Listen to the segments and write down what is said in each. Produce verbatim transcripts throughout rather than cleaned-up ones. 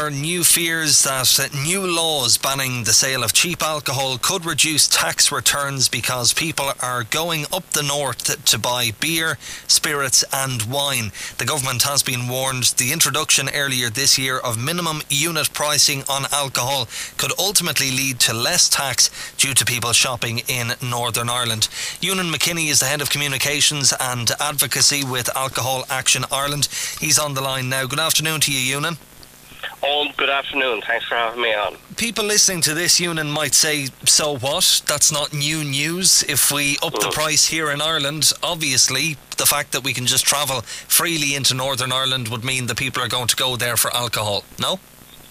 are new fears that new laws banning the sale of cheap alcohol could reduce tax returns because people are going up the north to buy beer, spirits and wine. The government has been warned the introduction earlier this year of minimum unit pricing on alcohol could ultimately lead to less tax due to people shopping in Northern Ireland. Ewan McKinney is the head of communications and advocacy with Alcohol Action Ireland. He's on the line now. Good afternoon to you, Ewan. Oh, good afternoon. Thanks for having me on. People listening to this, Ewan, might say, so what? That's not new news. If we up mm. the price here in Ireland, obviously the fact that we can just travel freely into Northern Ireland would mean that people are going to go there for alcohol, no?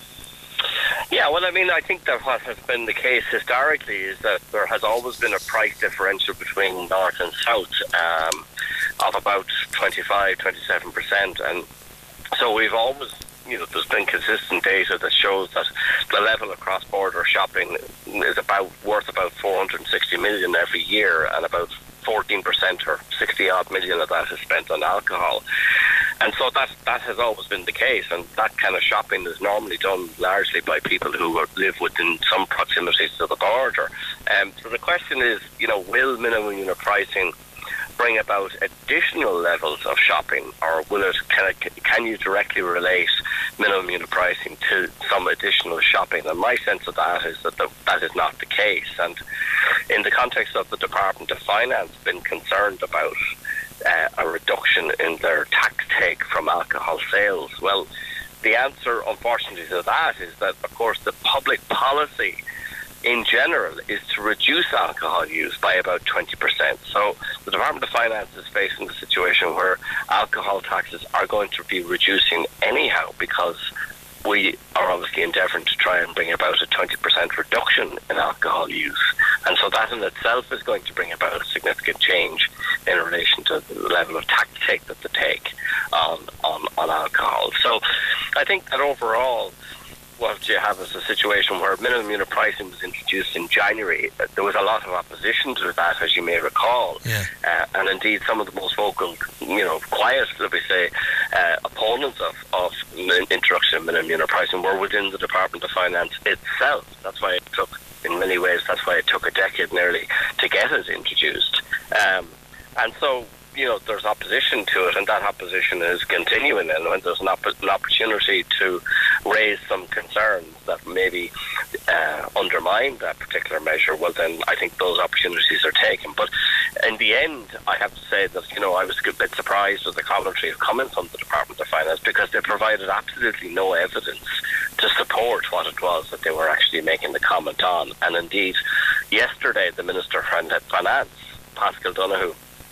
Yeah, well, I mean, I think that what has been the case historically is that there has always been a price differential between North and South um, of about twenty-five, twenty-seven percent. And so we've always, you know, there's been consistent data that shows that the level of cross-border shopping is about worth about four hundred sixty million every year, and about fourteen percent or sixty odd million of that is spent on alcohol. And so that that has always been the case, and that kind of shopping is normally done largely by people who live within some proximity to the border. Um, so the question is, you know, will minimum unit pricing bring about additional levels of shopping, or will it can, it, can you directly relate minimum unit pricing to some additional shopping? And my sense of that is that the, that is not the case. And in the context of the Department of Finance been concerned about uh, a reduction in their tax take from alcohol sales, well, the answer unfortunately to that is that, of course, the public policy in general is to reduce alcohol use by about twenty percent. So the Department of Finance is facing a situation where alcohol taxes are going to be reducing anyhow, because we are obviously endeavouring to try and bring about a twenty percent reduction in alcohol use. And so that in itself is going to bring about a significant change in relation to the level of tax take that they take on, on, on alcohol. So I think that overall, what you have is a situation where minimum unit pricing was introduced in January. There was a lot of opposition to that, as you may recall. Yeah. Uh, and indeed, some of the most vocal, you know, quiet, let me say, uh, opponents of, of the introduction of minimum unit pricing were within the Department of Finance itself. That's why it took, in many ways, that's why it took a decade nearly to get it introduced. Um, and so, you know, there's opposition to it, and that opposition is continuing. And when there's an, opp- an opportunity to raise some concerns that maybe uh, undermine that particular measure, well, then I think those opportunities are taken. But in the end, I have to say that, you know, I was a bit surprised with the commentary coming from the Department of Finance, because they provided absolutely no evidence to support what it was that they were actually making the comment on. And indeed, yesterday, the Minister for Finance, Paschal Donohoe,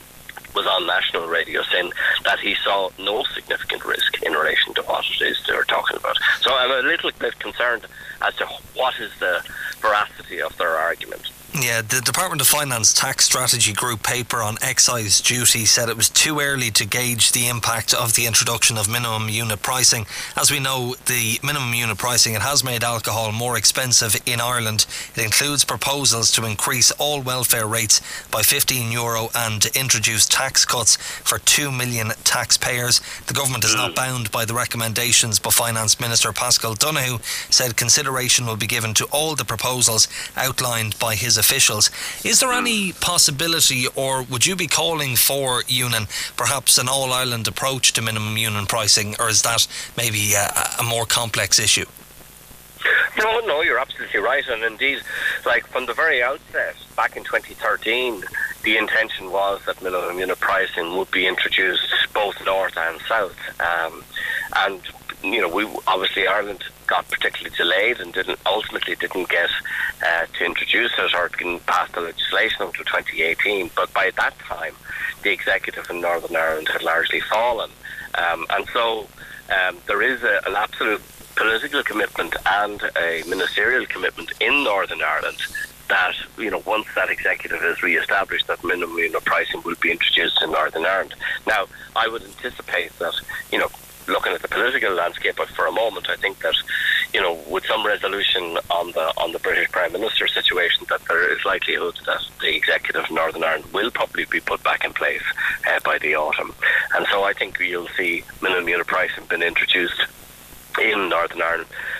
was on national radio saying that he saw no significant risk in relation to what it is they were talking about. So I'm a little bit concerned as to what is the veracity of their argument. Yeah, the Department of Finance Tax Strategy Group paper on excise duty said it was too early to gauge the impact of the introduction of minimum unit pricing. As we know, the minimum unit pricing, it has made alcohol more expensive in Ireland. It includes proposals to increase all welfare rates by fifteen euro and to introduce tax cuts for two million taxpayers. The government is not bound by the recommendations, but Finance Minister Paschal Donohoe said consideration will be given to all the proposals outlined by his officials. Is there any possibility, or would you be calling for, Ewan, perhaps an all-Ireland approach to minimum unit pricing, or is that maybe a, a more complex issue? No, no, you're absolutely right. And indeed, like from the very outset, back in twenty thirteen, the intention was that minimum unit pricing would be introduced both north and south. Um, and, you know, we obviously Ireland got particularly delayed and didn't ultimately didn't get uh, to introduce it or didn't pass the legislation until twenty eighteen. But by that time, the executive in Northern Ireland had largely fallen. Um, and so um, there is a, an absolute political commitment and a ministerial commitment in Northern Ireland that, you know, once that executive is re-established, that minimum unit pricing will be introduced in Northern Ireland. Now, I would anticipate that, you know, looking at the political landscape for a moment, I think that, you know, with some resolution on the on the British Prime Minister situation, that there is likelihood that the executive of Northern Ireland will probably be put back in place uh, by the autumn. And so I think you'll see minimum unit pricing being introduced in Northern Ireland,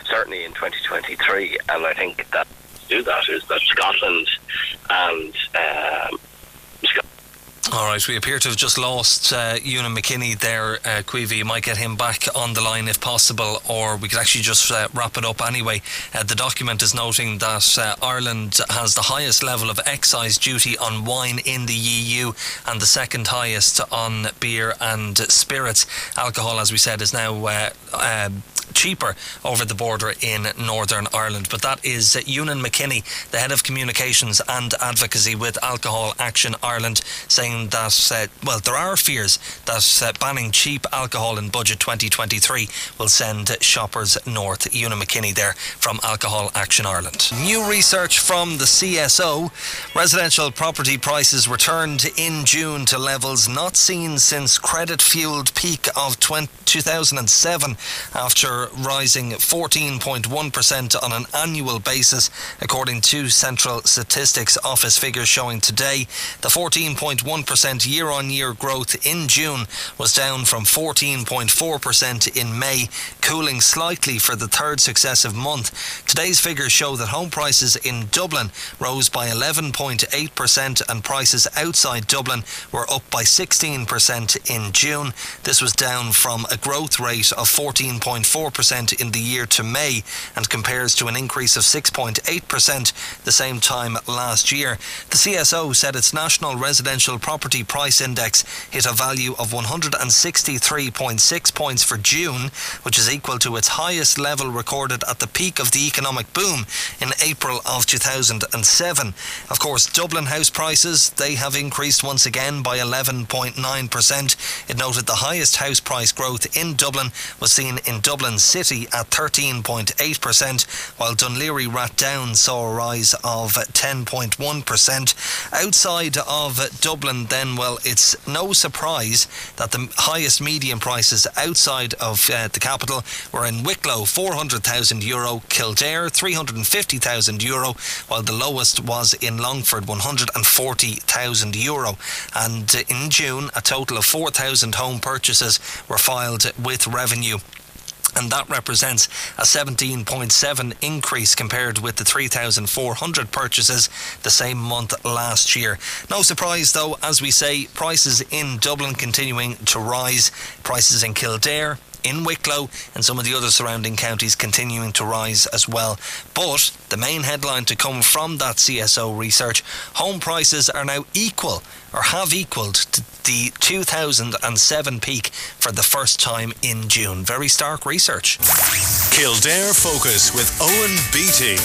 certainly in twenty twenty-three. And I think that to do that is that Scotland and um, Scotland. All right, we appear to have just lost uh, Ewan McKinney there, uh, Queevy. You might get him back on the line if possible, or we could actually just uh, wrap it up anyway. Uh, the document is noting that uh, Ireland has the highest level of excise duty on wine in the E U and the second highest on beer and spirits. Alcohol, as we said, is now uh, uh, cheaper over the border in Northern Ireland. But that is uh, Ewan McKinney, the head of communications and advocacy with Alcohol Action Ireland, saying that, uh, well, there are fears that uh, banning cheap alcohol in budget twenty twenty-three will send shoppers north. Ewan McKinney there from Alcohol Action Ireland. New research from the C S O. Residential property prices returned in June to levels not seen since credit-fuelled peak of two thousand seven, after rising fourteen point one percent on an annual basis, according to Central Statistics Office figures showing today. The fourteen point one percent year-on-year growth in June was down from fourteen point four percent in May, cooling slightly for the third successive month. Today's figures show that home prices in Dublin rose by eleven point eight percent and prices outside Dublin were up by sixteen percent in June. This was down from a growth rate of fourteen point four percent in the year to May and compares to an increase of six point eight percent the same time last year. The C S O said its national residential property price index hit a value of one hundred sixty-three point six points for June, which is equal to its highest level recorded at the peak of the economic boom in April of two thousand seven. Of course, Dublin house prices, they have increased once again by eleven point nine percent. It noted the highest house price growth in Dublin was seen in Dublin City at thirteen point eight percent, while Dunleary Rathdown saw a rise of ten point one percent. Outside of Dublin then, well, it's no surprise that the highest median prices outside of uh, the capital were in Wicklow, four hundred thousand euro, Kildare, three hundred fifty thousand euro, while the lowest was in Longford, one hundred forty thousand euro. And uh, in June, a total of four thousand home purchases were filed with revenue, and that represents a seventeen point seven increase compared with the three thousand four hundred purchases the same month last year. No surprise though, as we say, prices in Dublin continuing to rise, prices in Kildare, in Wicklow and some of the other surrounding counties continuing to rise as well. But the main headline to come from that C S O research: home prices are now equal or have equalled to the two thousand seven peak for the first time in June. Very stark research. Kildare Focus with Owen Beattie.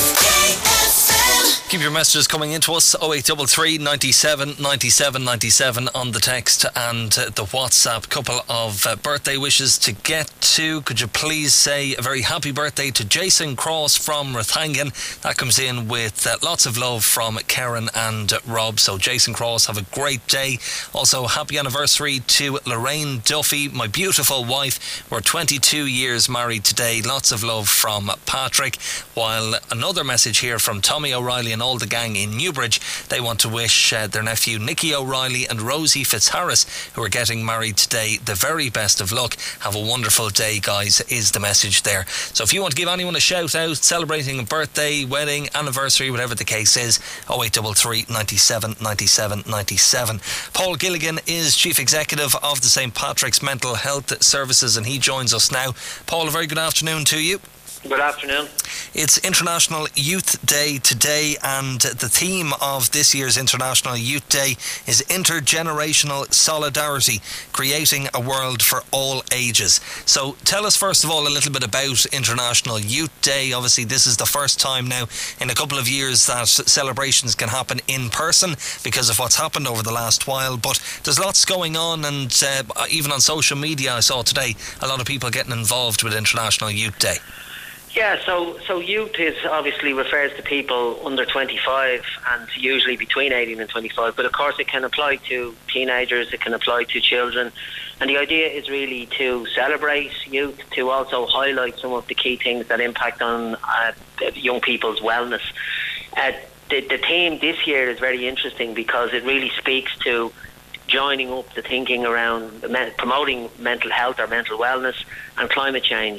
Keep your messages coming into us, oh eight three three, ninety-seven, ninety-seven, ninety-seven on the text and uh, the WhatsApp. Couple of uh, birthday wishes to get to. Could you please say a very happy birthday to Jason Cross from Rathangan? That comes in with uh, lots of love from Karen and uh, Rob. So Jason Cross, have a great day. Also, happy anniversary to Lorraine Duffy, my beautiful wife. We're twenty-two years married today. Lots of love from Patrick. While another message here from Tommy O'Reilly and all the gang in Newbridge. They want to wish uh, their nephew Nicky O'Reilly and Rosie Fitzharris, who are getting married today, the very best of luck. Have a wonderful day, guys, is the message there. So if you want to give anyone a shout out celebrating a birthday, wedding, anniversary, whatever the case is, oh eight three three, ninety-seven, ninety-seven, ninety-seven. Paul Gilligan is Chief Executive of the Saint Patrick's Mental Health Services and he joins us now. Paul, a very good afternoon to you. Good afternoon. It's International Youth Day today, and the theme of this year's International Youth Day is intergenerational solidarity, creating a world for all ages. So tell us first of all a little bit about International Youth Day. Obviously this is the first time now in a couple of years that celebrations can happen in person because of what's happened over the last while, but there's lots going on, and uh, even on social media I saw today a lot of people getting involved with International Youth Day. Yeah, so so youth is obviously refers to people under twenty-five and usually between eighteen and twenty-five, but of course it can apply to teenagers, it can apply to children, and the idea is really to celebrate youth, to also highlight some of the key things that impact on uh, young people's wellness. Uh, the, the theme this year is very interesting because it really speaks to joining up the thinking around promoting mental health or mental wellness and climate change.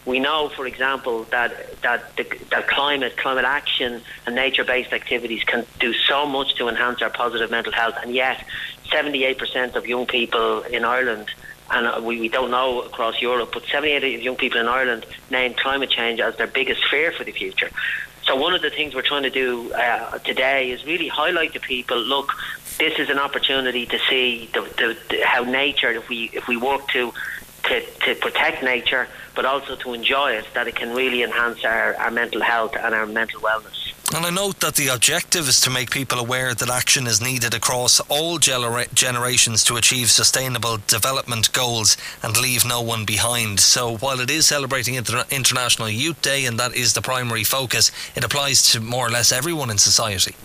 We know, for example, that that, the, that climate, climate action and nature-based activities can do so much to enhance our positive mental health, and yet seventy-eight percent of young people in Ireland, and we, we don't know across Europe, but seventy-eight percent of young people in Ireland name climate change as their biggest fear for the future. So one of the things we're trying to do uh, today is really highlight to people, look, this is an opportunity to see the, the, the, how nature, if we if we work to, to to protect nature, but also to enjoy it, that it can really enhance our, our mental health and our mental wellness. And I note that the objective is to make people aware that action is needed across all genera- generations to achieve sustainable development goals and leave no one behind. So while it is celebrating Inter- International Youth Day and that is the primary focus, it applies to more or less everyone in society.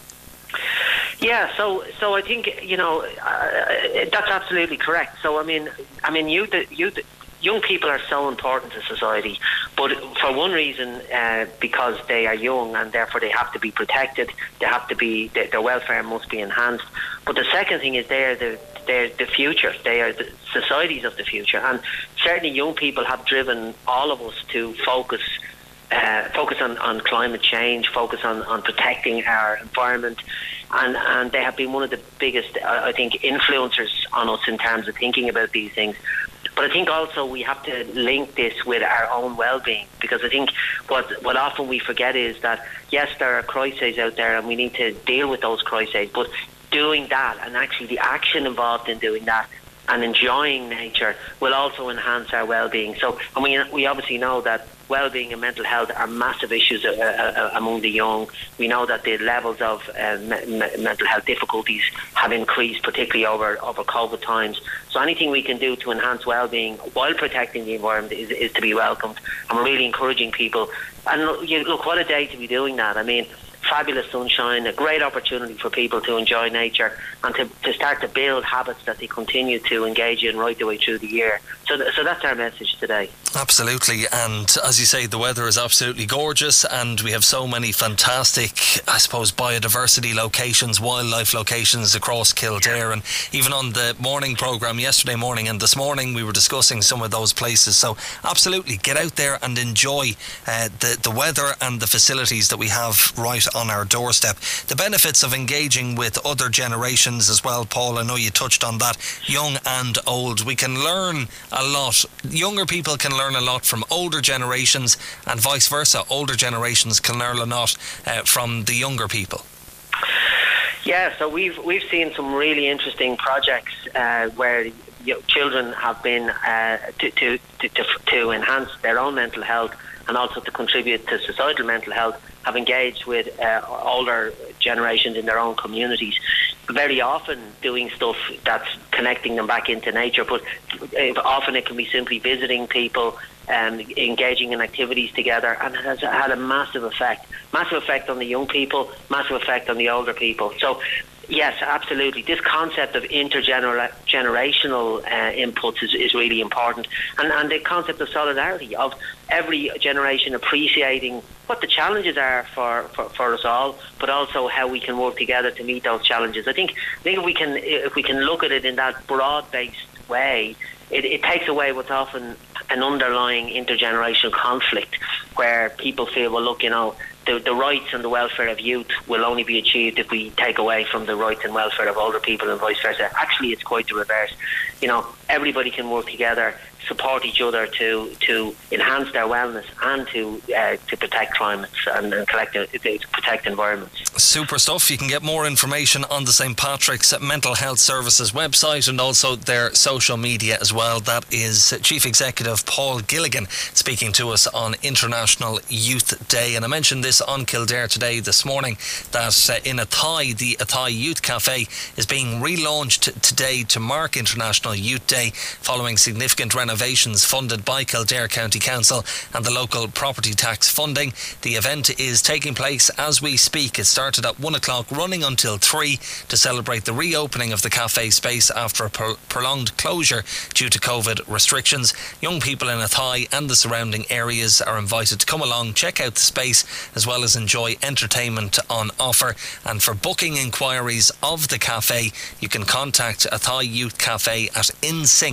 Yeah, so so I think, you know, uh, that's absolutely correct. So I mean, I mean, youth, youth, young people are so important to society, but for one reason, uh, because they are young and therefore they have to be protected. They have to be their, their welfare must be enhanced. But the second thing is they're the they're the future. They are the societies of the future, and certainly young people have driven all of us to focus. Uh, focus on, on climate change, focus on, on protecting our environment, and, and they have been one of the biggest, uh, I think, influencers on us in terms of thinking about these things. But I think also we have to link this with our own well-being, because I think what what often we forget is that, yes, there are crises out there and we need to deal with those crises, but doing that and actually the action involved in doing that and enjoying nature will also enhance our well-being. So, and we, we obviously know that well-being and mental health are massive issues uh, uh, among the young. We know that the levels of uh, me- me- mental health difficulties have increased, particularly over, over COVID times. So anything we can do to enhance well-being while protecting the environment is, is to be welcomed. And we're really encouraging people. And look, you, look, what a day to be doing that. I mean, fabulous sunshine, a great opportunity for people to enjoy nature and to, to start to build habits that they continue to engage in right the way through the year. So, th- so that's our message today. Absolutely, and as you say, the weather is absolutely gorgeous and we have so many fantastic, I suppose, biodiversity locations, wildlife locations across Kildare, and even on the morning programme yesterday morning and this morning we were discussing some of those places. So absolutely, get out there and enjoy uh, the, the weather and the facilities that we have right on our doorstep. The benefits of engaging with other generations as well, Paul, I know you touched on that, young and old. We can learn a lot. Younger people can learn a lot from older generations and vice versa. Older generations can learn a lot uh, from the younger people. Yeah, so we've we've seen some really interesting projects uh, where you know, children have been uh, to, to, to, to, to enhance their own mental health and also to contribute to societal mental health, have engaged with uh, older generations in their own communities, very often doing stuff that's connecting them back into nature, but often it can be simply visiting people, um, engaging in activities together, and it has had a massive effect. Massive effect on the young people, massive effect on the older people. So yes, absolutely. This concept of intergenerational uh, inputs is, is really important. And, and the concept of solidarity, of every generation appreciating what the challenges are for, for, for us all, but also how we can work together to meet those challenges. I think, I think if we can if we can look at it in that broad-based way, it, it takes away what's often an underlying intergenerational conflict where people feel, well, look, you know, The, the rights and the welfare of youth will only be achieved if we take away from the rights and welfare of older people and vice versa. Actually, it's quite the reverse. You know, everybody can work together, support each other to to enhance their wellness and to uh, to protect climates and, and collect, uh, to protect environments. Super stuff. You can get more information on the Saint Patrick's Mental Health Services website and also their social media as well. That is Chief Executive Paul Gilligan speaking to us on International Youth Day. And I mentioned this on Kildare Today this morning that uh, in Athy, the Athy Youth Cafe is being relaunched today to mark International Youth Day following significant renovations funded by Kildare County Council and the local property tax funding. The event is taking place as we speak. It started at one o'clock, running until three to celebrate the reopening of the cafe space after a pro- prolonged closure due to COVID restrictions. Young people in Athy and the surrounding areas are invited to come along, check out the space, as well as enjoy entertainment on offer. And for booking inquiries of the cafe, you can contact Athy Youth Cafe at InSync.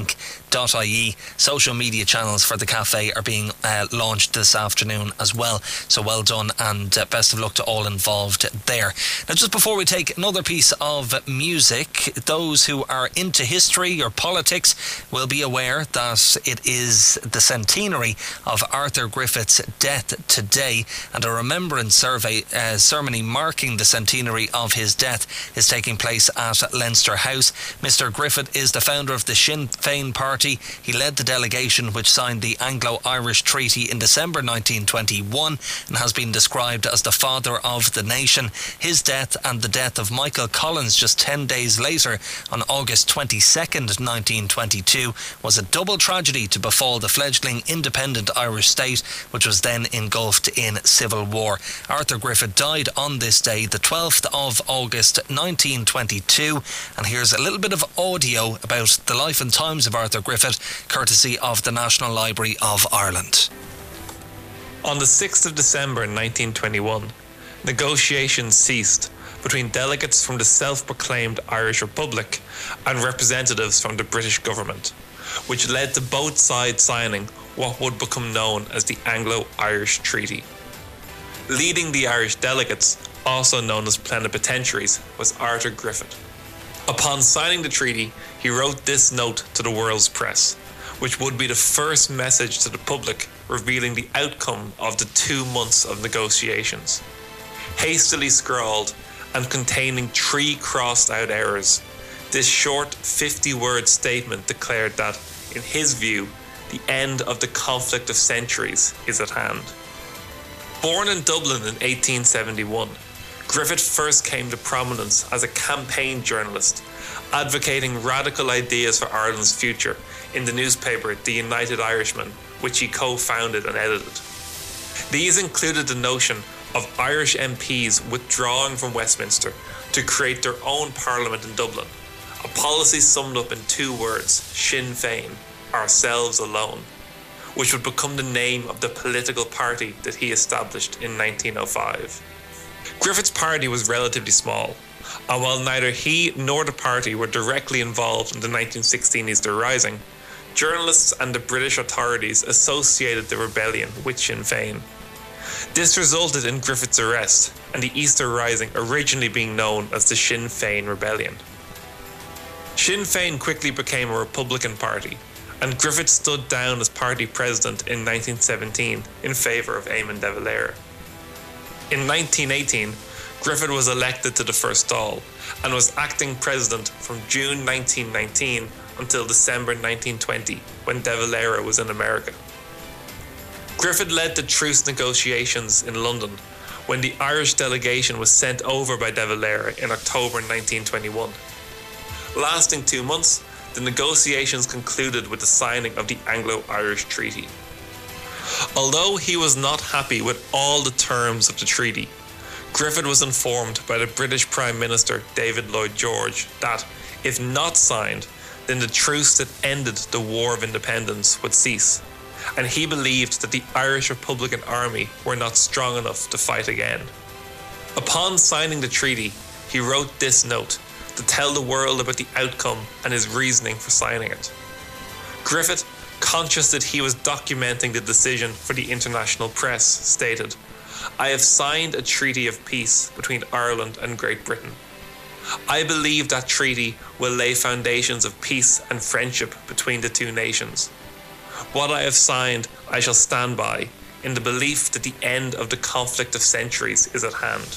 dot I E. Social media channels for the cafe are being uh, launched this afternoon as well. So well done, and uh, best of luck to all involved there. Now, just before we take another piece of music, those who are into history or politics will be aware that it is the centenary of Arthur Griffith's death today, and a remembrance survey uh, ceremony marking the centenary of his death is taking place at Leinster House. Mister Griffith is the founder of the Sinn Féin party. He led the delegation which signed the Anglo-Irish Treaty in December nineteen twenty-one and has been described as the father of the nation. His death and the death of Michael Collins just ten days later on August twenty-second, nineteen twenty-two was a double tragedy to befall the fledgling independent Irish state, which was then engulfed in civil war. Arthur Griffith died on this day, the twelfth of August nineteen twenty-two, and here's a little bit of audio about the life and times of Arthur Griffith, courtesy of the National Library of Ireland. On the sixth of December nineteen twenty-one, negotiations ceased between delegates from the self-proclaimed Irish Republic and representatives from the British government, which led to both sides signing what would become known as the Anglo-Irish Treaty. Leading the Irish delegates, also known as plenipotentiaries, was Arthur Griffith. Upon signing the treaty, he wrote this note to the world's press, which would be the first message to the public revealing the outcome of the two months of negotiations. Hastily scrawled and containing three crossed-out errors, this short fifty-word statement declared that, in his view, the end of the conflict of centuries is at hand. Born in Dublin in eighteen seventy-one, Griffith first came to prominence as a campaign journalist, advocating radical ideas for Ireland's future in the newspaper The United Irishman, which he co-founded and edited. These included the notion of Irish M Ps withdrawing from Westminster to create their own parliament in Dublin, a policy summed up in two words, Sinn Féin, ourselves alone, which would become the name of the political party that he established in nineteen oh five. Griffith's party was relatively small, and while neither he nor the party were directly involved in the nineteen sixteen Easter Rising, journalists and the British authorities associated the rebellion with Sinn Féin. This resulted in Griffith's arrest and the Easter Rising originally being known as the Sinn Féin Rebellion. Sinn Féin quickly became a Republican party, and Griffith stood down as party president in nineteen seventeen in favour of Eamon de Valera. In nineteen eighteen, Griffith was elected to the First Dáil and was acting president from June nineteen nineteen until December nineteen twenty, when de Valera was in America. Griffith led the truce negotiations in London when the Irish delegation was sent over by de Valera in October nineteen twenty-one. Lasting two months, the negotiations concluded with the signing of the Anglo-Irish Treaty. Although he was not happy with all the terms of the treaty, Griffith was informed by the British Prime Minister David Lloyd George that, if not signed, then the truce that ended the War of Independence would cease, and he believed that the Irish Republican Army were not strong enough to fight again. Upon signing the treaty, he wrote this note to tell the world about the outcome and his reasoning for signing it. Griffith, conscious that he was documenting the decision for the international press, stated, "I have signed a treaty of peace between Ireland and Great Britain. I believe that treaty will lay foundations of peace and friendship between the two nations. What I have signed, I shall stand by, in the belief that the end of the conflict of centuries is at hand."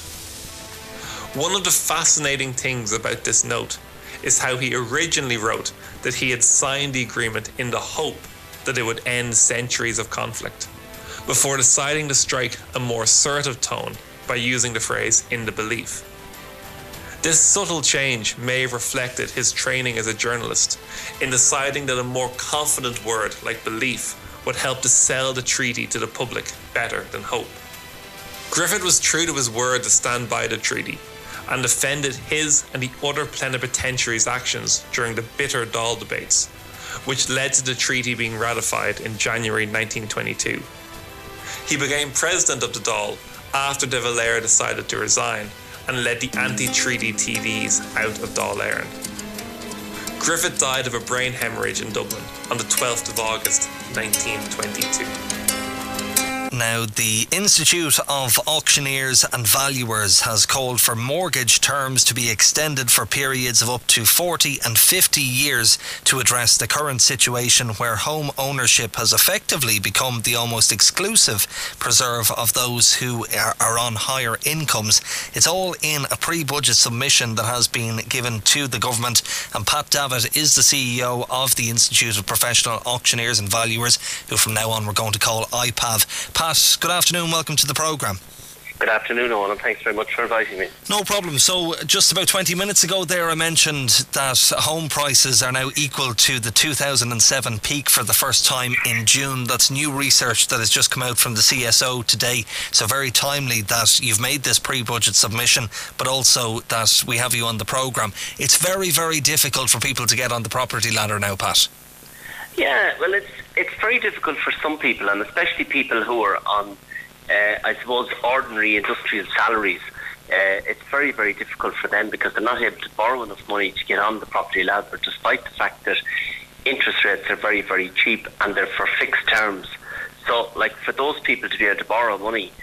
One of the fascinating things about this note is how he originally wrote that he had signed the agreement in the hope that it would end centuries of conflict, before deciding to strike a more assertive tone by using the phrase "in the belief." This subtle change may have reflected his training as a journalist in deciding that a more confident word like belief would help to sell the treaty to the public better than hope. Griffith was true to his word to stand by the treaty and defended his and the other plenipotentiaries' actions during the bitter Dáil debates, which led to the treaty being ratified in January nineteen twenty-two. He became president of the Dáil after de Valera decided to resign and led the anti-treaty T Ds out of Dáil Éireann. Griffith died of a brain hemorrhage in Dublin on the twelfth of August nineteen twenty-two. Now, the Institute of Auctioneers and Valuers has called for mortgage terms to be extended for periods of up to forty and fifty years to address the current situation where home ownership has effectively become the almost exclusive preserve of those who are, are on higher incomes. It's all in a pre-budget submission that has been given to the government, and Pat Davitt is the C E O of the Institute of Professional Auctioneers and Valuers, who from now on we're going to call I P A V. Pat, good afternoon, welcome to the programme. Good afternoon, Owen, and thanks very much for inviting me. No problem. So just about twenty minutes ago there I mentioned that home prices are now equal to the two thousand seven peak for the first time in June. That's new research that has just come out from the C S O today, so very timely that you've made this pre-budget submission, but also that we have you on the programme. It's very, very difficult for people to get on the property ladder now, Pat. Yeah, well, it's it's very difficult for some people, and especially people who are on, uh, I suppose, ordinary industrial salaries. Uh, it's very, very difficult for them because they're not able to borrow enough money to get on the property ladder, despite the fact that interest rates are very, very cheap and they're for fixed terms. So, like, for those people to be able to borrow money,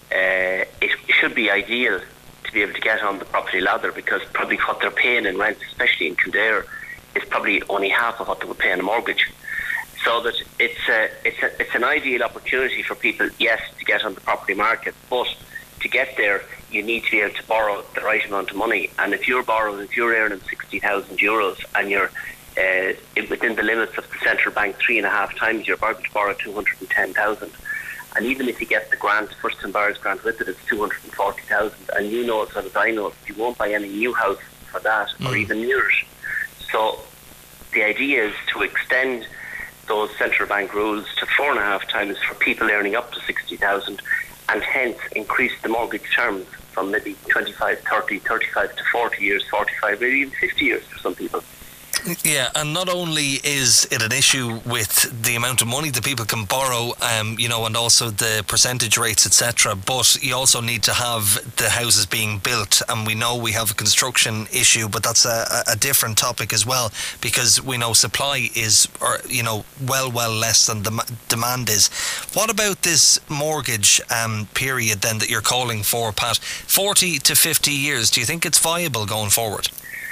uh, it should be ideal to be able to get on the property ladder, because probably what they're paying in rent, especially in Kildare, is probably only half of what they would pay on a mortgage. So that it's a, it's a, it's an ideal opportunity for people, yes, to get on the property market, but to get there, you need to be able to borrow the right amount of money. And if you're borrowing, if you're earning sixty thousand euros and you're uh, within the limits of the central bank three and a half times, you're able to borrow two hundred ten thousand. And even if you get the grant, first time buyer's grant with it, it's two hundred forty thousand. And you know as well as I know, you won't buy any new house for that, mm. or even near it. So the idea is to extend those central bank rules to four and a half times for people earning up to sixty thousand, and hence increase the mortgage terms from maybe twenty-five, thirty, thirty-five to forty years, forty-five, maybe even fifty years for some people. Yeah, and not only is it an issue with the amount of money that people can borrow, um, you know, and also the percentage rates, et cetera, but you also need to have the houses being built, and we know we have a construction issue, but that's a, a different topic as well, because we know supply is, or you know, well, well less than the demand is. What about this mortgage um, period then that you're calling for, Pat? forty to fifty years, do you think it's viable going forward?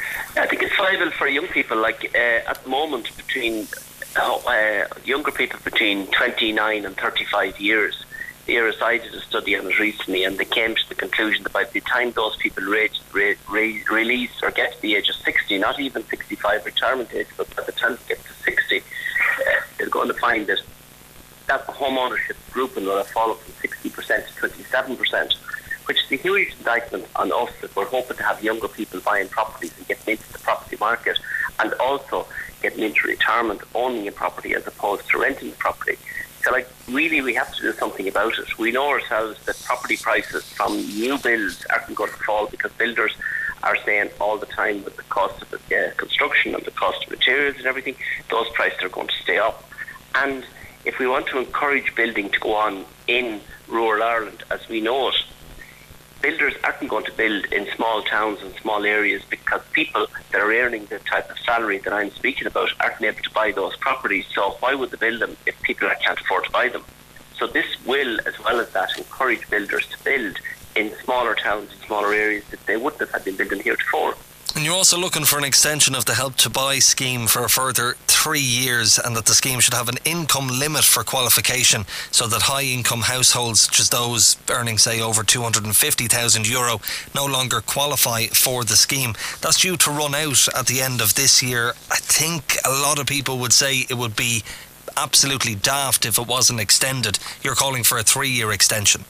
I think it's viable for young people. Like uh, at the moment, between uh, uh, younger people between twenty-nine and thirty-five years. The I R S I did a study on it recently, and they came to the conclusion that by the time those people re- re- re- release or get to the age of sixty, not even sixty-five retirement age, but by the time they get to sixty, uh, they're going to find that that home ownership grouping will have fallen from sixty percent to twenty-seven percent. Which is a huge indictment on us that we're hoping to have younger people buying properties and getting into the property market, and also getting into retirement owning a property as opposed to renting the property. So, like, really we have to do something about it. We know ourselves that property prices from new builds aren't going to fall, because builders are saying all the time that the cost of the, uh, construction and the cost of materials and everything, those prices are going to stay up. And if we want to encourage building to go on in rural Ireland as we know it, builders aren't going to build in small towns and small areas, because people that are earning the type of salary that I'm speaking about aren't able to buy those properties. So why would they build them if people can't afford to buy them? So this will, as well as that, encourage builders to build in smaller towns and smaller areas that they wouldn't have had been building heretofore. And you're also looking for an extension of the Help to Buy scheme for a further three years, and that the scheme should have an income limit for qualification, so that high income households, such as those earning, say, over two hundred fifty thousand euro, no longer qualify for the scheme. That's due to run out at the end of this year. I think a lot of people would say it would be absolutely daft if it wasn't extended. You're calling for a three year extension.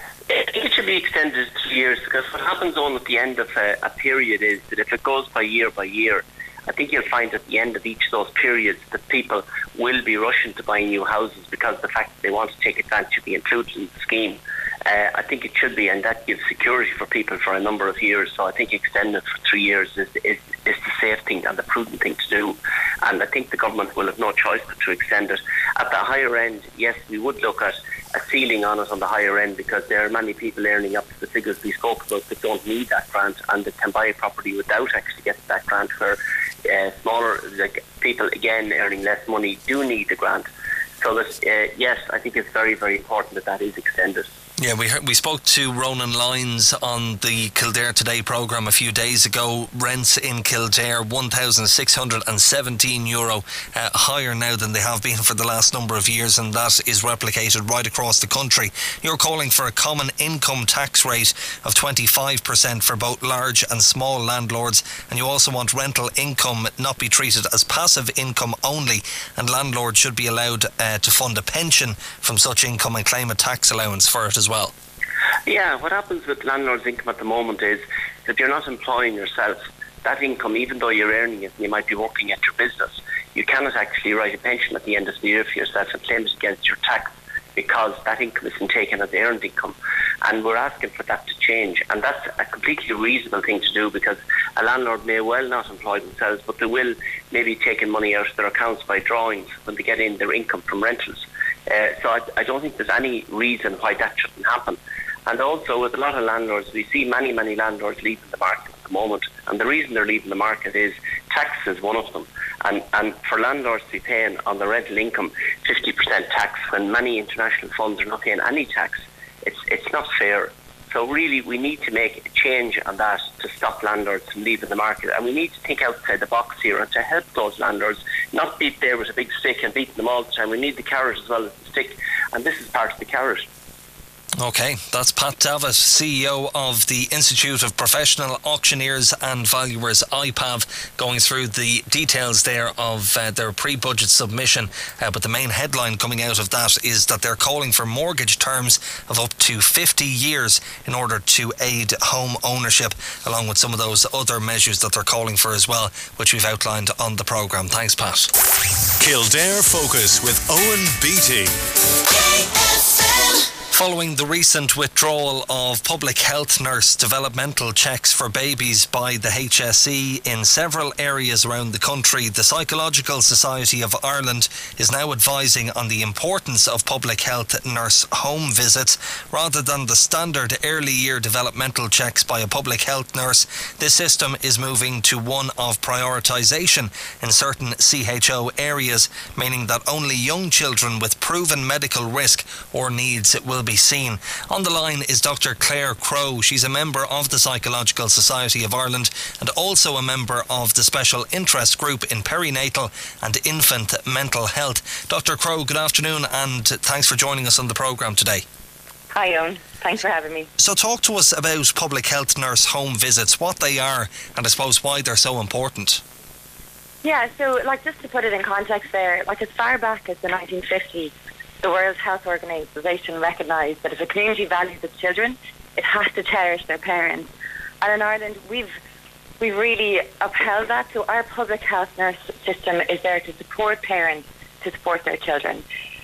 I think it should be extended to years, because what happens on at the end of a, a period is that if it goes by year by year, I think you'll find at the end of each of those periods that people will be rushing to buy new houses because of the fact that they want to take advantage of being included in the scheme. Uh, I think it should be, and that gives security for people for a number of years. So I think extending it for three years is, is, is the safe thing and the prudent thing to do. And I think the government will have no choice but to extend it. At the higher end, yes, we would look at a ceiling on it on the higher end, because there are many people earning up to the figures we spoke about that don't need that grant and that can buy a property without actually getting that grant, where uh, smaller like people again earning less money do need the grant. So that uh, yes, I think it's very very important that that is extended. Yeah, we heard, we spoke to Ronan Lyons on the Kildare Today programme a few days ago. Rents in Kildare one thousand six hundred seventeen euro, uh, higher now than they have been for the last number of years, and that is replicated right across the country. You're calling for a common income tax rate of twenty-five percent for both large and small landlords, and you also want rental income not be treated as passive income only, and landlords should be allowed uh, to fund a pension from such income and claim a tax allowance for it as well. Yeah, what happens with landlord's income at the moment is that you're not employing yourself. That income, even though you're earning it and you might be working at your business, you cannot actually write a pension at the end of the year for yourself and claim it against your tax, because that income isn't taken as earned income. And we're asking for that to change, and that's a completely reasonable thing to do, because a landlord may well not employ themselves, but they will maybe taking money out of their accounts by drawings when they get in their income from rentals. Uh, so I, I don't think there's any reason why that shouldn't happen. And also with a lot of landlords, we see many, many landlords leaving the market at the moment. And the reason they're leaving the market is tax is one of them. And, and for landlords to be paying on the rental income fifty percent tax when many international funds are not paying any tax, it's it's not fair. So really we need to make a change on that to stop landlords from leaving the market. And we need to think outside the box here and to help those landlords, not beat there with a big stick and beating them all the time. We need the carrot as well as the stick, and this is part of the carrot. OK, that's Pat Davitt, C E O of the Institute of Professional Auctioneers and Valuers, I P A V, going through the details there of uh, their pre-budget submission. Uh, but the main headline coming out of that is that they're calling for mortgage terms of up to fifty years in order to aid home ownership, along with some of those other measures that they're calling for as well, which we've outlined on the programme. Thanks, Pat. Kildare Focus with Owen Beattie. Following the recent withdrawal of public health nurse developmental checks for babies by the H S E in several areas around the country, the Psychological Society of Ireland is now advising on the importance of public health nurse home visits rather than the standard early year developmental checks by a public health nurse. This system is moving to one of prioritisation in certain C H O areas, meaning that only young children with proven medical risk or needs will be seen. On the line is Doctor Claire Crowe. She's a member of the Psychological Society of Ireland and also a member of the Special Interest Group in Perinatal and Infant Mental Health. Doctor Crowe, good afternoon, and thanks for joining us on the programme today. Hi, Owen. Thanks for having me. So talk to us about public health nurse home visits, what they are, and I suppose why they're so important. Yeah, so like just to put it in context there, like as far back as the nineteen fifties, the World Health Organization recognised that if a community values its children, it has to cherish their parents. And in Ireland, we've we've really upheld that. So our public health nurse system is there to support parents to support their children.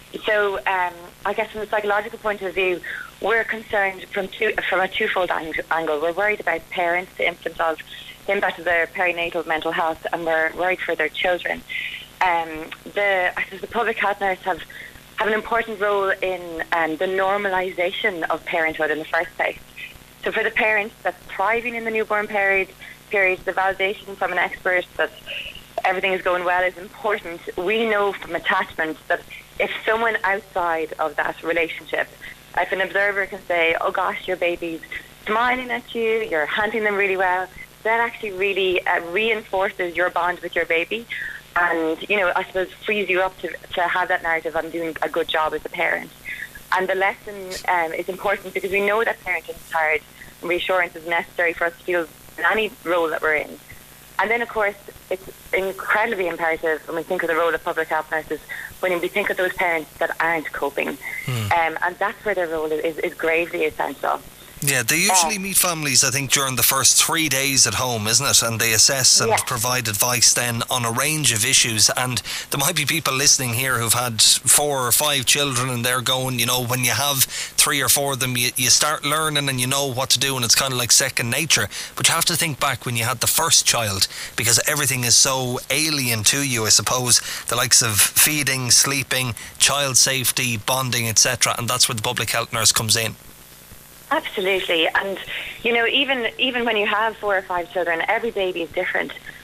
So um, I guess from the psychological point of view, we're concerned from two, from a twofold ang- angle. We're worried about parents, the infants of the impact of their perinatal mental health, and we're worried for their children. Um, the I suppose the public health nurse have have an important role in um, the normalisation of parenthood in the first place. So for the parents that's thriving in the newborn period, period, the validation from an expert that everything is going well is important. We know from attachment that if someone outside of that relationship, if an observer can say, oh gosh, your baby's smiling at you, you're handling them really well, that actually really uh, reinforces your bond with your baby. And, you know, I suppose frees you up to, to have that narrative, I'm doing a good job as a parent. And the lesson um, is important because we know that parenting is hard and reassurance is necessary for us to feel in any role that we're in. And then, of course, it's incredibly imperative when we think of the role of public health nurses, when we think of those parents that aren't coping. Hmm. Um, and that's where their role is, is, is gravely essential. Yeah, they usually meet families, I think, during the first three days at home, isn't it? And they assess and yes. provide advice then on a range of issues. And there might be people listening here who've had four or five children and they're going, you know, when you have three or four of them, you, you start learning and you know what to do and it's kind of like second nature. But you have to think back when you had the first child, because everything is so alien to you, I suppose. The likes of feeding, sleeping, child safety, bonding, et cetera. And that's where the public health nurse comes in. Absolutely. And, you know, even even when you have four or five children, every baby is different.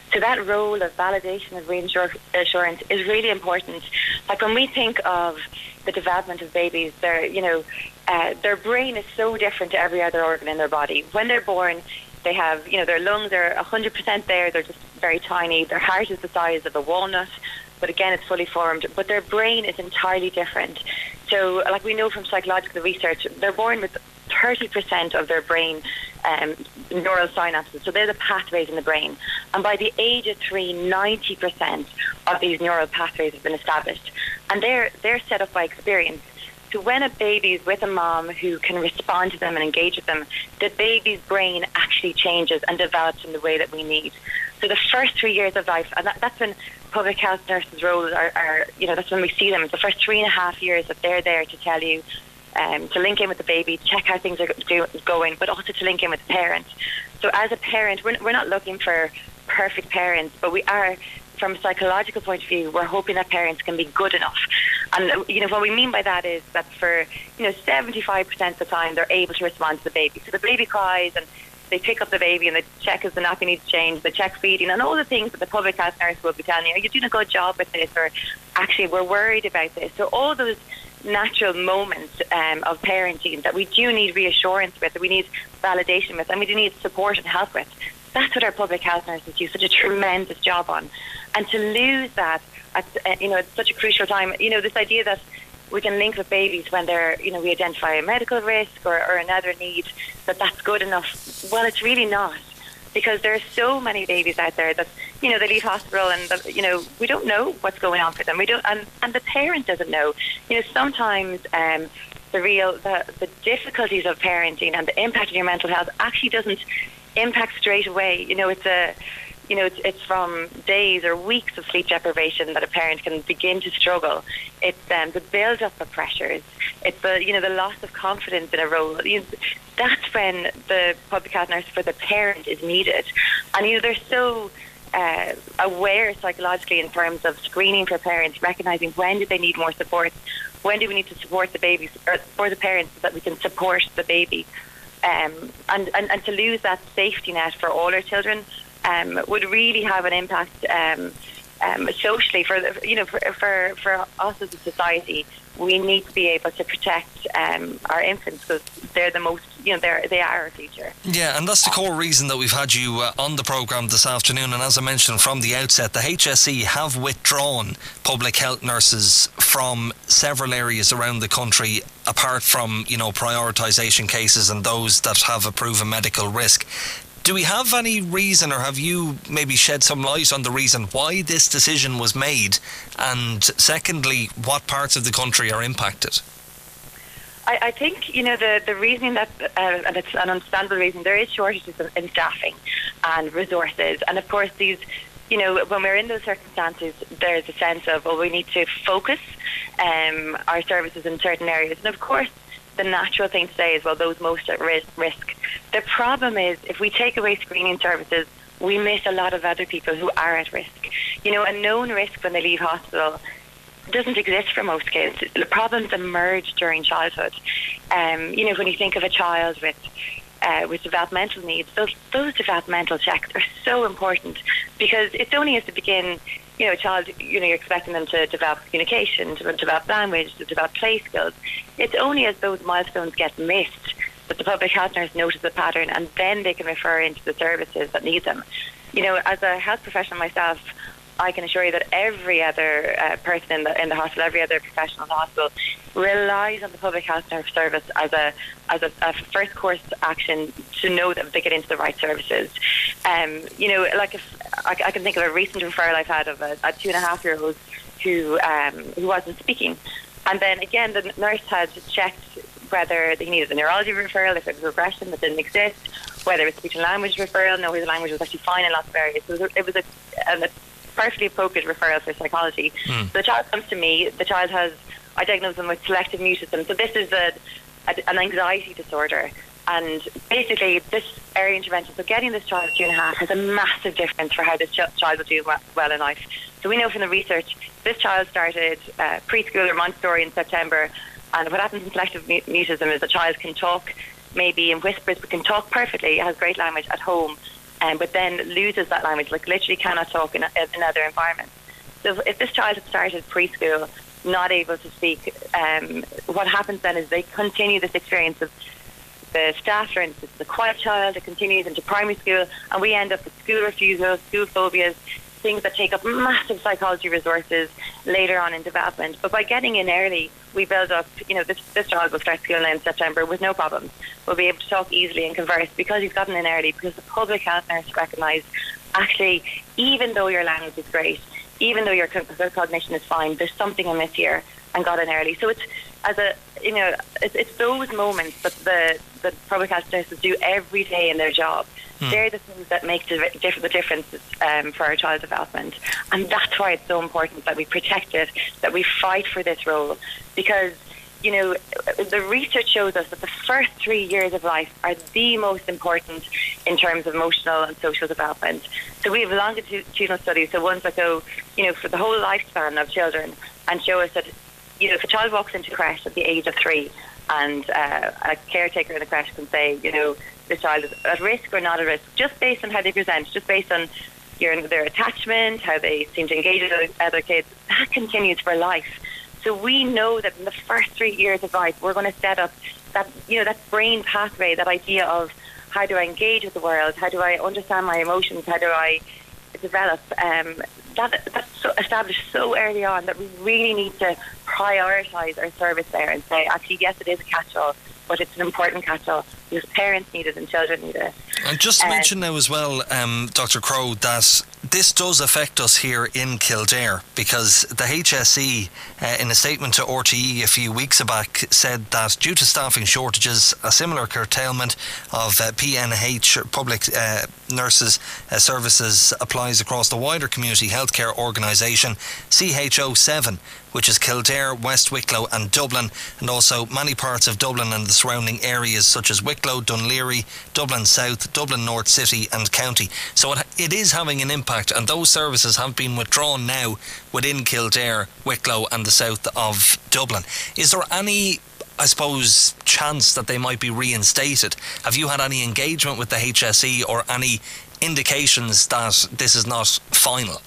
So that role of validation of reassurance is really important. Like when we think of the development of babies, their, you know, uh, their brain is so different to every other organ in their body. When they're born, they have, you know, their lungs are one hundred percent there. They're just very tiny. Their heart is the size of a walnut, but again, it's fully formed. But their brain is entirely different. So, like we know from psychological research, they're born with thirty percent of their brain um, neural synapses. So they're the pathways in the brain. And by the age of three, ninety percent of these neural pathways have been established. And they're they're set up by experience. So when a baby's with a mom who can respond to them and engage with them, the baby's brain actually changes and develops in the way that we need. So the first three years of life, and that, that's when public health nurses' roles are, are, you know, that's when we see them. It's the first three and a half years that they're there to tell you, um, to link in with the baby, check how things are do, going, but also to link in with the parent. So as a parent, we're, we're not looking for perfect parents, but we are, from a psychological point of view, we're hoping that parents can be good enough. And, you know, what we mean by that is that for, you know, seventy-five percent of the time, they're able to respond to the baby. So the baby cries and they pick up the baby and they check if the nappy needs change, they check feeding, and all the things that the public health nurse will be telling you, are you doing a good job with this, or actually we're worried about this. So all those natural moments um, of parenting that we do need reassurance with, that we need validation with, and we do need support and help with, that's what our public health nurses do such a tremendous job on. And to lose that at, uh, you know, at such a crucial time, you know, this idea that we can link with babies when they're, you know, we identify a medical risk or, or another need, that that's good enough. Well, it's really not, because there are so many babies out there that, you know, they leave hospital and, the, you know, we don't know what's going on for them. We don't, and, and the parent doesn't know. You know, sometimes um, the real, the, the difficulties of parenting and the impact on your mental health actually doesn't impact straight away. You know, it's a, you know, it's, it's from days or weeks of sleep deprivation that a parent can begin to struggle. It's um, the build-up of pressures. It's the, you know, the loss of confidence in a role. You know, that's when the public health nurse for the parent is needed. And, you know, they're so uh, aware psychologically in terms of screening for parents, recognising when do they need more support, when do we need to support the babies, or for the parents, so that we can support the baby. Um, and, and, and to lose that safety net for all our children um, would really have an impact um, um, socially for the, you know for, for for us as a society. We need to be able to protect um, our infants, because they're the most, you know, they're they are our future. Yeah, and that's the core reason that we've had you uh, on the programme this afternoon. And as I mentioned from the outset, the H S E have withdrawn public health nurses from several areas around the country, apart from, you know, prioritisation cases and those that have a proven medical risk. Do we have any reason, or have you maybe shed some light on the reason why this decision was made? And secondly, what parts of the country are impacted? I, I think, you know, the, the reasoning that, uh, and it's an understandable reason, there is shortages in staffing and resources. And of course, these, you know, when we're in those circumstances, there's a sense of, well, we need to focus um, our services in certain areas. And of course, the natural thing to say is, well, those most at risk. The problem is, if we take away screening services, we miss a lot of other people who are at risk. You know, a known risk when they leave hospital doesn't exist for most kids. The problems emerge during childhood. Um, you know, when you think of a child with uh, with developmental needs, those those developmental checks are so important, because it's only as they begin, you know, a child, you know, you're expecting them to develop communication, to develop language, to develop play skills. It's only as those milestones get missed that the public health nurse notices a pattern, and then they can refer into the services that need them. You know, as a health professional myself, I can assure you that every other uh, person in the in the hospital, every other professional in the hospital, relies on the public health nurse service as a as a, a first course action to know that they get into the right services. Um, you know, like if I, I can think of a recent referral I've had of a, a two and a half year old who um, who wasn't speaking, and then again the nurse had checked whether he needed a neurology referral, if it was regression that didn't exist, whether it was speech and language referral. No, his language was actually fine in lots of areas. So it was a, it was a, a perfectly appropriate referral for psychology. Mm. So the child comes to me. The child has, I diagnosed them with selective mutism. So this is a, a, an anxiety disorder. And basically, this area intervention, so getting this child at two and a half, has a massive difference for how this ch- child will do well in life. So we know from the research, this child started uh, preschool or Montessori in September. And what happens in selective mutism is the child can talk maybe in whispers, but can talk perfectly, has great language at home. um, but then loses that language, like literally cannot talk in, a, in other environments. So if this child had started preschool not able to speak, um, what happens then is they continue this experience of the staff learn this is a quiet child, it continues into primary school, and we end up with school refusal, school phobias, things that take up massive psychology resources later on in development. But by getting in early, we build up, you know, this, this child will start school now in September with no problems. We'll be able to talk easily and converse because he's gotten in early, because the public health nurse recognised, actually, even though your language is great, even though your cognition is fine, there's something amiss here, and got in early. So it's, as a, you know, it's, it's those moments that the, the public health nurses do every day in their job. Mm. They're the things that make the, the difference um, for our child development. And that's why it's so important that we protect it, that we fight for this role. Because, you know, the research shows us that the first three years of life are the most important in terms of emotional and social development. So we have longitudinal studies, so ones that go, you know, for the whole lifespan of children, and show us that, you know, if a child walks into creche at the age of three, and uh, a caretaker in the creche can say, you know, this child is at risk or not at risk, just based on how they present, just based on your, their attachment, how they seem to engage with other kids, that continues for life. So we know that in the first three years of life, we're going to set up that, you know, that brain pathway, that idea of how do I engage with the world, how do I understand my emotions, how do I develop. Um, that, that's so established so early on that we really need to prioritise our service there and say, actually, yes, it is a catch-all, but it's an important catch-all because parents need it and children need it. And just to uh, mention now as well, um, Doctor Crowe, that this does affect us here in Kildare, because the H S E, uh, in a statement to R T E a few weeks back, said that due to staffing shortages, a similar curtailment of uh, P N H, public uh, nurses uh, services, applies across the wider community healthcare organisation C H O seven, which is Kildare, West Wicklow and Dublin, and also many parts of Dublin and the surrounding areas such as Wicklow, Dunleary, Dublin South, Dublin North City and County. So it, it is having an impact, and those services have been withdrawn now within Kildare, Wicklow and the south of Dublin. Is there any, I suppose, chance that they might be reinstated? Have you had any engagement with the H S E or any indications that this is not final?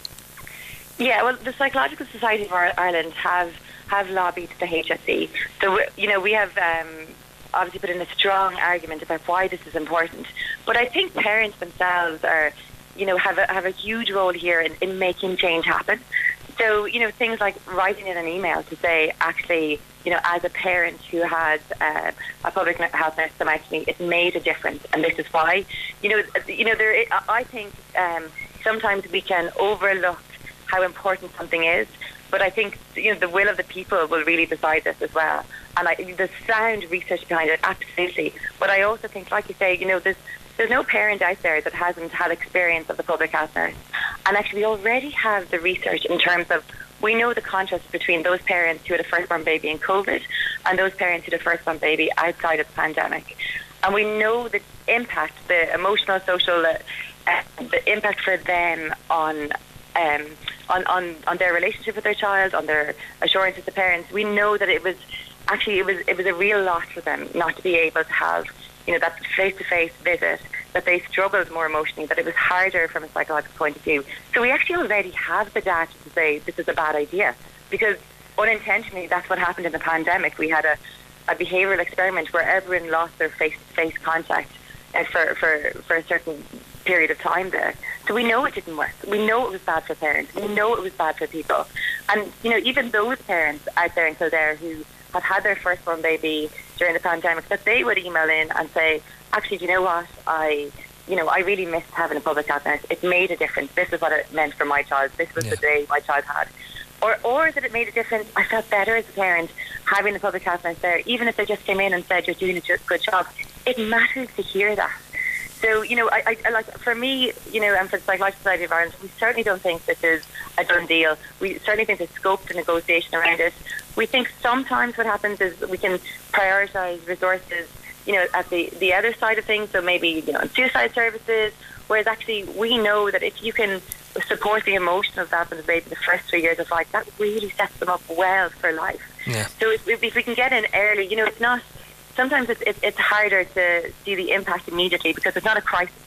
Yeah, well, the Psychological Society of Ireland have have lobbied the H S E. So, you know, we have um, obviously put in a strong argument about why this is important. But I think parents themselves are, you know, have a, have a huge role here in, in making change happen. So, you know, things like writing in an email to say, actually, you know, as a parent who has uh, a public health nurse stomachectomy, it made a difference, and this is why. You know, you know, there. I think um, sometimes we can overlook how important something is, but I think, you know, the will of the people will really decide this as well. And I, the sound research behind it, absolutely. But I also think, like you say, you know, there's there's no parent out there that hasn't had experience of the public health nurse. And actually, we already have the research in terms of, we know the contrast between those parents who had a firstborn baby in COVID and those parents who had a firstborn baby outside of the pandemic. And we know the impact, the emotional, social, uh, uh, the impact for them on Um, on, on, on their relationship with their child, on their assurances to parents. We know that it was actually it was it was a real loss for them not to be able to have, you know, that face-to-face visit, that they struggled more emotionally, that it was harder from a psychological point of view. So we actually already have the data to say this is a bad idea, because unintentionally that's what happened in the pandemic. We had a, a behavioural experiment where everyone lost their face-to-face contact uh, for, for, for a certain period of time there. So we know it didn't work. We know it was bad for parents. We know it was bad for people. And, you know, even those parents out there in Kildare who have had their firstborn baby during the pandemic, that they would email in and say, actually, do you know what? I, you know, I really missed having a public health nurse. It made a difference. This is what it meant for my child. This was yeah. the day my child had. Or, or that it made a difference. I felt better as a parent having the public health nurse there, even if they just came in and said, you're doing a good job. It matters to hear that. So, you know, I, I, I like for me, you know, and for the Psychological Society of Ireland, we certainly don't think this is a done deal. We certainly think there's scope for negotiation around it. We think sometimes what happens is we can prioritise resources, you know, at the, the other side of things, so maybe, you know, suicide services, whereas actually we know that if you can support the emotional development of the baby the first three years of life, that really sets them up well for life. Yeah. So if, if we can get in early, you know, it's not... Sometimes it's, it's it's harder to see the impact immediately because it's not a crisis.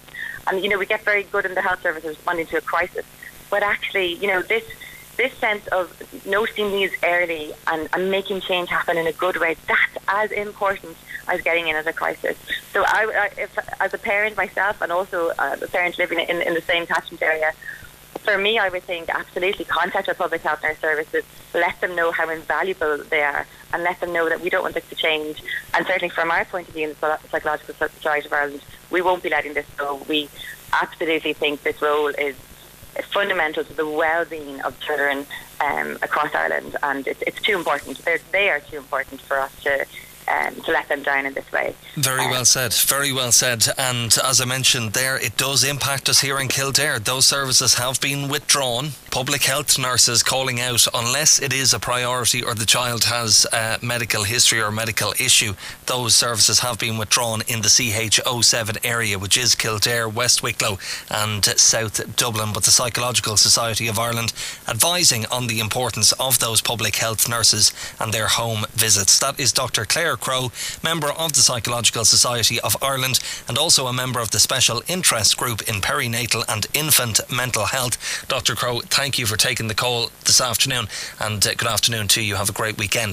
And, you know, we get very good in the health services responding to a crisis. But actually, you know, this this sense of noticing these early and, and making change happen in a good way, that's as important as getting in as a crisis. So I, I if, as a parent myself, and also uh, a parent living in, in the same catchment area, for me, I would think absolutely contact our public health nurse services, let them know how invaluable they are, and let them know that we don't want this to change. And certainly from our point of view in the Psychological Society of Ireland, we won't be letting this go. We absolutely think this role is fundamental to the well-being of children um, across Ireland, and it's, it's too important. They're, they are too important for us to Um, to let them down in this way. Very well said, very well said. And as I mentioned there, it does impact us here in Kildare. Those services have been withdrawn. Public health nurses calling out, unless it is a priority or the child has a medical history or medical issue, those services have been withdrawn in the C H O seven area, which is Kildare, West Wicklow and South Dublin. But the Psychological Society of Ireland advising on the importance of those public health nurses and their home visits. That is Doctor Claire Crowe, member of the Psychological Society of Ireland and also a member of the Special Interest Group in Perinatal and Infant Mental Health. Doctor Crowe, thank you for taking the call this afternoon, and uh, good afternoon to you. Have a great weekend.